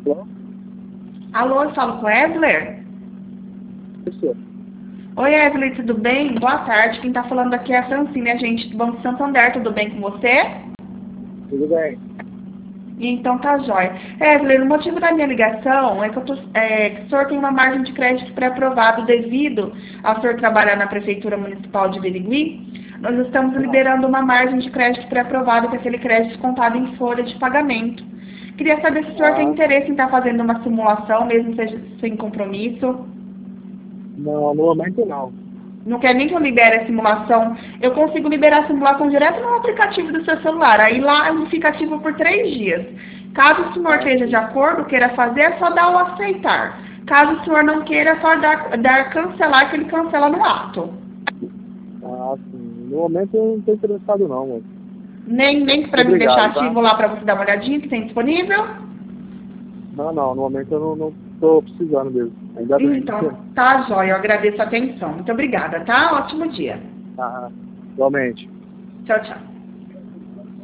Alô? Alô, eu falo com o Esler? Isso. Oi, Esler, tudo bem? Boa tarde. Quem tá falando aqui é a Francine, agente do Banco Santander. Tudo bem com você? Tudo bem. Então tá jóia. Esler, o motivo da minha ligação é que que o senhor tem uma margem de crédito pré-aprovado devido ao senhor trabalhar na Prefeitura Municipal de Birigui. Nós estamos liberando uma margem de crédito pré-aprovado, que é aquele crédito contado em folha de pagamento. Queria saber se o senhor tem interesse em estar fazendo uma simulação, mesmo seja sem compromisso. Não, no momento não. Não quer nem que eu libere a simulação. Eu consigo liberar a simulação direto no aplicativo do seu celular. Aí lá ele fica ativo por 3 dias. Caso o senhor esteja de acordo, queira fazer, é só dar o aceitar. Caso o senhor não queira, é só dar cancelar, que ele cancela no ato. Sim. No momento eu não estou interessado não, moço. Nem para me deixar Obrigado, tá? ativo lá para você dar uma olhadinha que tem disponível? Não, no momento eu não estou precisando mesmo. Ainda bem. Então, tá jóia. Eu agradeço a atenção. Muito obrigada, tá? Ótimo dia. Igualmente. Tchau, tchau.